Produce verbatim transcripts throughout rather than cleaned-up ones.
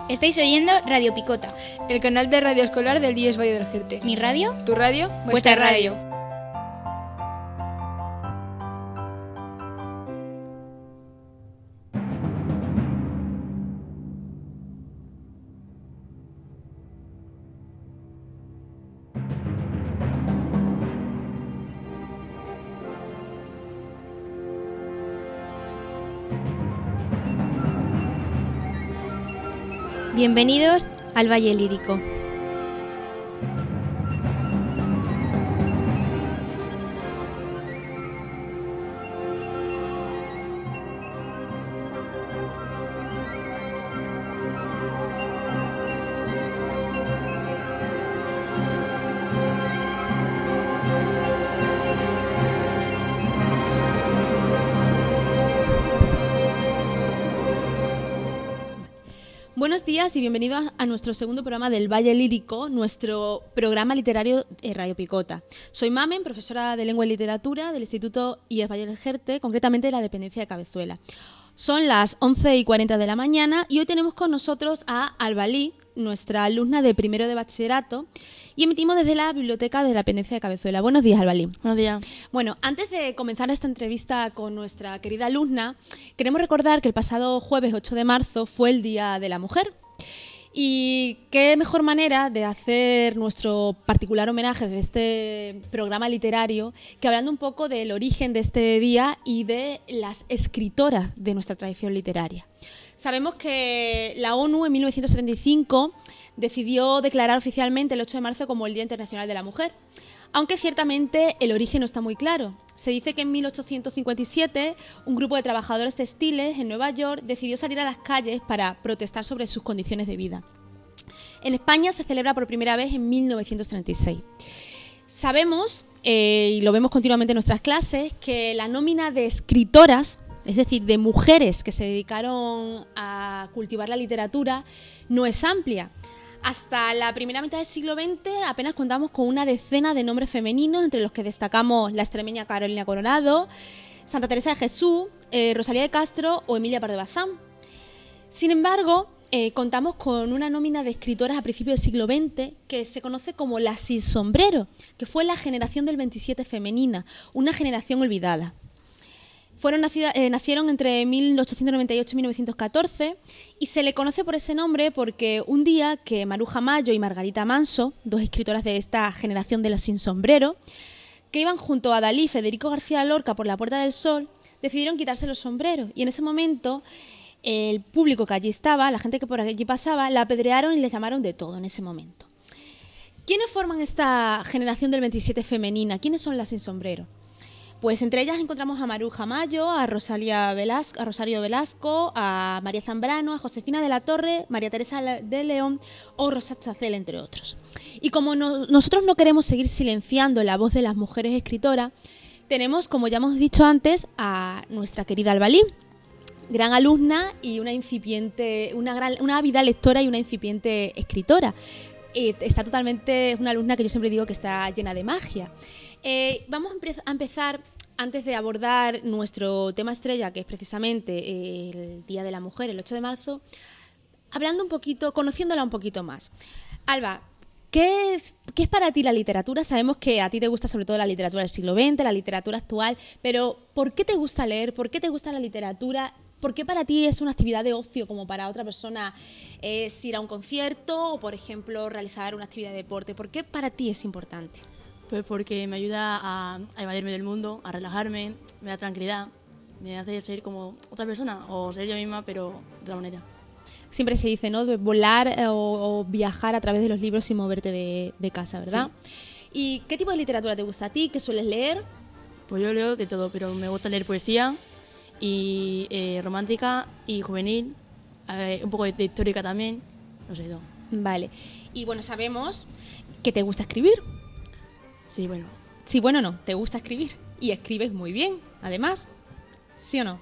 Estáis oyendo Radio Picota, el canal de radio escolar del I E S Valle del Jerte. ¿Mi radio? ¿Tu radio? Vuestra radio. Bienvenidos al Valle Lírico. Buenos días y bienvenidos a nuestro segundo programa del Valle Lírico, nuestro programa literario de Radio Picota. Soy Mamen, profesora de Lengua y Literatura del Instituto I E S Valle del Jerte, concretamente de la dependencia de Cabezuela. Son las once y cuarenta de la mañana y hoy tenemos con nosotros a Albalí, nuestra alumna de primero de bachillerato, y emitimos desde la biblioteca de la dependencia de Cabezuela. Buenos días, Albalí. Buenos días. Bueno, antes de comenzar esta entrevista con nuestra querida alumna, queremos recordar que el pasado jueves ocho de marzo fue el Día de la Mujer. Y qué mejor manera de hacer nuestro particular homenaje de este programa literario que hablando un poco del origen de este día y de las escritoras de nuestra tradición literaria. Sabemos que la ONU en mil novecientos setenta y cinco decidió declarar oficialmente el ocho de marzo como el Día Internacional de la Mujer, aunque ciertamente el origen no está muy claro. Se dice que en mil ochocientos cincuenta y siete un grupo de trabajadores textiles en Nueva York decidió salir a las calles para protestar sobre sus condiciones de vida. En España se celebra por primera vez en mil novecientos treinta y seis. Sabemos, eh, y lo vemos continuamente en nuestras clases, que la nómina de escritoras, es decir, de mujeres que se dedicaron a cultivar la literatura, no es amplia. Hasta la primera mitad del siglo veinte apenas contamos con una decena de nombres femeninos, entre los que destacamos la extremeña Carolina Coronado, Santa Teresa de Jesús, eh, Rosalía de Castro o Emilia Pardo Bazán. Sin embargo, eh, contamos con una nómina de escritoras a principios del siglo veinte que se conoce como la sin sombrero, que fue la generación del veintisiete femenina, una generación olvidada. Fueron nacida, eh, nacieron entre mil ochocientos noventa y ocho y mil novecientos catorce y se le conoce por ese nombre porque un día que Maruja Mayo y Margarita Manso, dos escritoras de esta generación de los sin sombrero, que iban junto a Dalí y Federico García Lorca por la Puerta del Sol, decidieron quitarse los sombreros y en ese momento el público que allí estaba, la gente que por allí pasaba, la apedrearon y les llamaron de todo en ese momento. ¿Quiénes forman esta generación del veintisiete femenina? ¿Quiénes son las sin sombrero? Pues entre ellas encontramos a Maruja Mayo, a, Rosalía Velasco, a Rosario Velasco, a María Zambrano, a Josefina de la Torre, María Teresa de León o Rosa Chacel, entre otros. Y como no, nosotros no queremos seguir silenciando la voz de las mujeres escritoras, tenemos, como ya hemos dicho antes, a nuestra querida Albalí, gran alumna y una incipiente, una, gran, una ávida lectora y una incipiente escritora. Eh, está totalmente, es una alumna que yo siempre digo que está llena de magia. Eh, vamos a, empe- a empezar, antes de abordar nuestro tema estrella, que es precisamente el Día de la Mujer, el ocho de marzo, hablando un poquito, conociéndola un poquito más. Alba, ¿qué es, qué es para ti la literatura? Sabemos que a ti te gusta sobre todo la literatura del siglo veinte, la literatura actual, pero ¿por qué te gusta leer? ¿Por qué te gusta la literatura? ¿Por qué para ti es una actividad de ocio como para otra persona es ir a un concierto o, por ejemplo, realizar una actividad de deporte? ¿Por qué para ti es importante? Pues porque me ayuda a, a evadirme del mundo, a relajarme, me da tranquilidad, me hace ser como otra persona o ser yo misma, pero de otra manera. Siempre se dice, ¿no?, de volar eh, o, o viajar a través de los libros sin moverte de, de casa, ¿verdad? Sí. ¿Y qué tipo de literatura te gusta a ti? ¿Qué sueles leer? Pues yo leo de todo, pero me gusta leer poesía y eh, romántica y juvenil, eh, un poco de, de histórica también, no sé, todo. Vale. Y bueno, sabemos que te gusta escribir. Sí, bueno. Sí, bueno, no, te gusta escribir. Y escribes muy bien, además. ¿Sí o no?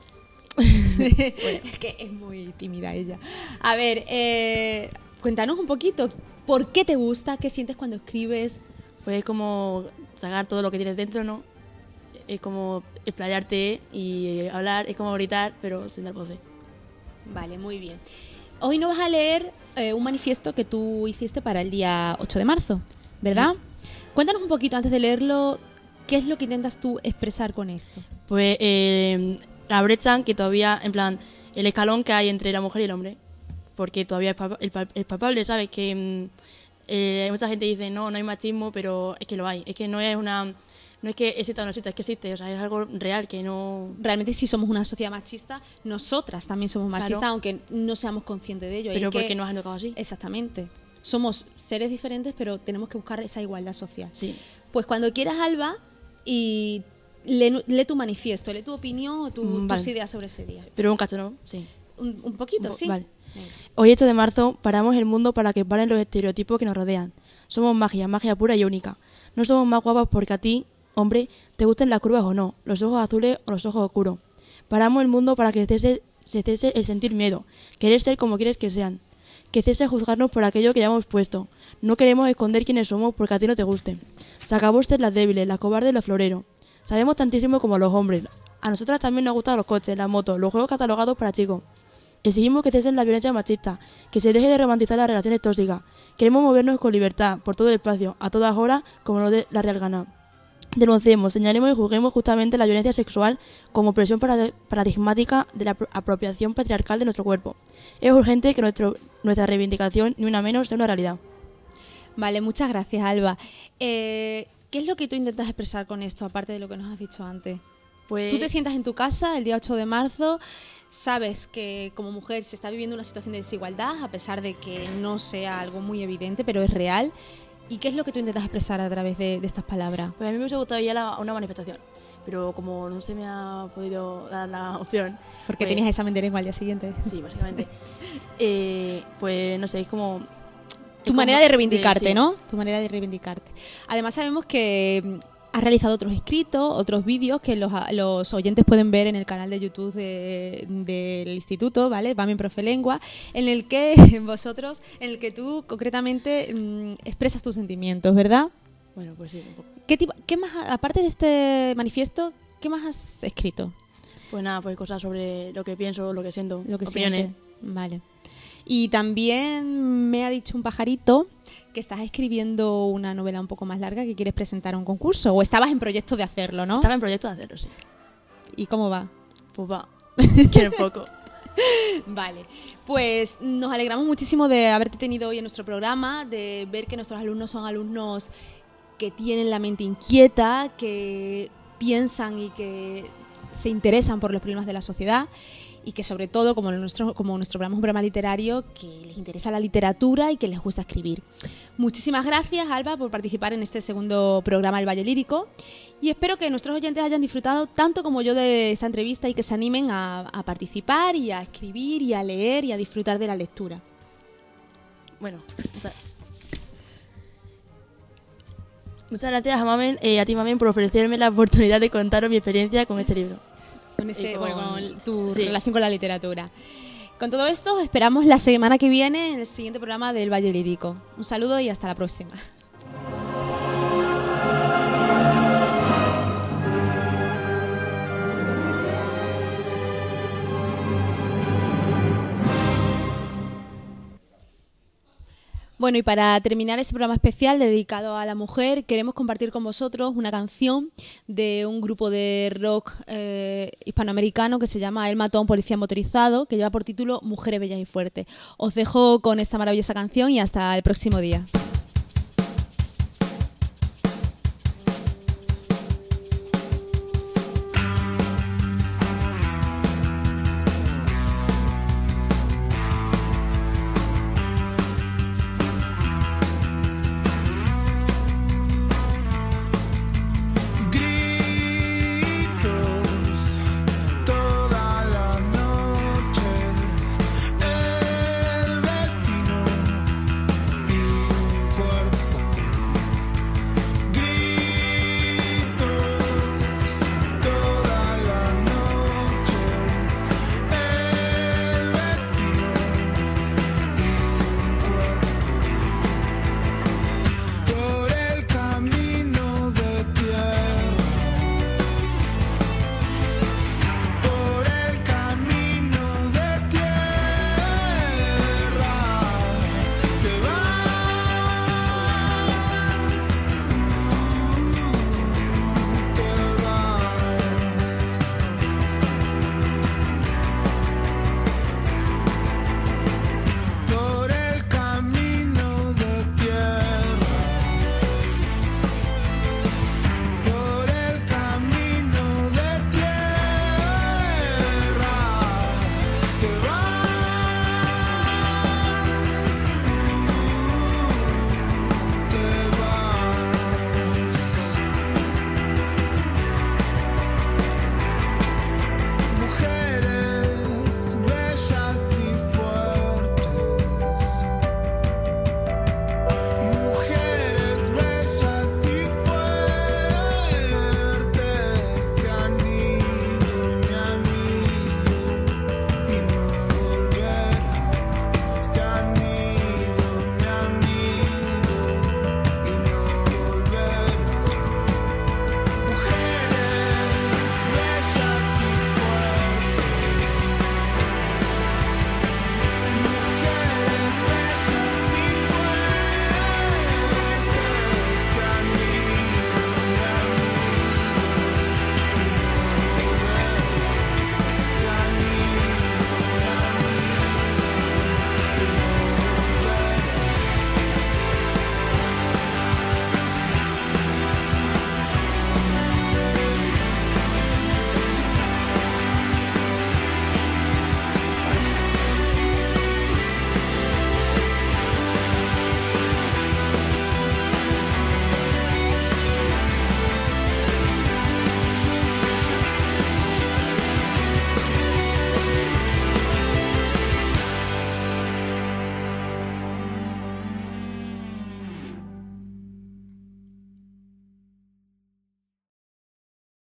Bueno, es que es muy tímida ella. A ver, eh, cuéntanos un poquito. ¿Por qué te gusta? ¿Qué sientes cuando escribes? Pues es como sacar todo lo que tienes dentro, ¿no? Es como explayarte y hablar, es como gritar, pero sin dar voces. Vale, muy bien. hoy nos vas a leer eh, un manifiesto que tú hiciste para el día ocho de marzo, ¿verdad? Sí. Cuéntanos un poquito, antes de leerlo, ¿qué es lo que intentas tú expresar con esto? Pues eh, la brecha que todavía, en plan, el escalón que hay entre la mujer y el hombre, porque todavía es, pal- el pal- es palpable, ¿sabes? Que eh, mucha gente dice, no, no hay machismo, pero es que lo hay. Es que no es una... No es que exista o no exista, es que existe, o sea, es algo real que no... Realmente sí somos una sociedad machista, nosotras también somos machistas, Claro. aunque no seamos conscientes de ello. Y Pero es ¿por que- qué nos han educado así? Exactamente. Somos seres diferentes, pero tenemos que buscar esa igualdad social. Sí. Pues cuando quieras, Alba, y lee, lee tu manifiesto, lee tu opinión o tu- Mm, vale. tus ideas sobre ese día. Pero un cacho, ¿no? Sí. Un, un poquito, Un po- sí. vale. Venga. Hoy, ocho de marzo, paramos el mundo para que paren los estereotipos que nos rodean. Somos magia, magia pura y única. No somos más guapas porque a ti, hombre, te gusten las curvas o no, los ojos azules o los ojos oscuros. Paramos el mundo para que cese, se cese el sentir miedo, querer ser como quieres que sean. Que cese juzgarnos por aquello que ya hemos puesto. No queremos esconder quiénes somos porque a ti no te guste. Se acabó ser las débiles, las cobardes y los floreros. Sabemos tantísimo como los hombres. A nosotras también nos gustan los coches, las motos, los juegos catalogados para chicos. Exigimos que cesen la violencia machista, que se deje de romantizar las relaciones tóxicas. Queremos movernos con libertad, por todo el espacio, a todas horas, como nos dé la real gana. Denunciemos, señalemos y juzguemos justamente la violencia sexual como presión parad- paradigmática de la apro- apropiación patriarcal de nuestro cuerpo. Es urgente que nuestro, nuestra reivindicación, ni una menos, sea una realidad. Vale, muchas gracias, Alba. Eh, ¿Qué es lo que tú intentas expresar con esto, aparte de lo que nos has dicho antes? Pues, Tú te sientas en tu casa el día ocho de marzo, sabes que como mujer se está viviendo una situación de desigualdad, a pesar de que no sea algo muy evidente, pero es real. ¿Y qué es lo que tú intentas expresar a través de, de estas palabras? pues a mí me hubiese gustado ir a la- a una manifestación, pero como no se me ha podido dar la opción... Porque pues- tenías examen de lengua al día siguiente. Sí, básicamente. eh, pues no sé, es como... Tu es manera como de reivindicarte, sí. ¿no? Tu manera de reivindicarte. Además sabemos que mm, has realizado otros escritos, otros vídeos que los, a- los oyentes pueden ver en el canal de YouTube de- del instituto, ¿vale? Bamen Profe Lengua, en el que vosotros, en el que tú concretamente mm, expresas tus sentimientos, ¿verdad? Bueno, pues sí, un poco. ¿Qué, tipo, ¿Qué más, aparte de este manifiesto, qué más has escrito? Pues nada, pues cosas sobre lo que pienso, lo que siento, Lo que opiniones. sientes. Vale. Y también me ha dicho un pajarito que estás escribiendo una novela un poco más larga que quieres presentar a un concurso. O estabas en proyecto de hacerlo, ¿no? Estaba en proyecto de hacerlo, sí. ¿Y cómo va? Pues va, quiero poco. Vale, pues nos alegramos muchísimo de haberte tenido hoy en nuestro programa, de ver que nuestros alumnos son alumnos que tienen la mente inquieta, que piensan y que se interesan por los problemas de la sociedad y que sobre todo, como nuestro, como nuestro programa es un programa literario, que les interesa la literatura y que les gusta escribir. Muchísimas gracias, Alba, por participar en este segundo programa El Valle Lírico y espero que nuestros oyentes hayan disfrutado tanto como yo de esta entrevista y que se animen a, a participar y a escribir y a leer y a disfrutar de la lectura. Bueno, muchas, muchas gracias a, Mamen, eh, a ti, Mamen, por ofrecerme la oportunidad de contaros mi experiencia con este libro. Con, este, Y con- bueno, con tu sí. relación con la literatura. Con todo esto, os esperamos la semana que viene en el siguiente programa del Valle Lírico. Un saludo y hasta la próxima. Bueno, y para terminar este programa especial dedicado a la mujer, queremos compartir con vosotros una canción de un grupo de rock eh, hispanoamericano que se llama El Matón Policía Motorizado, que lleva por título Mujeres Bellas y Fuertes. Os dejo con esta maravillosa canción y hasta el próximo día.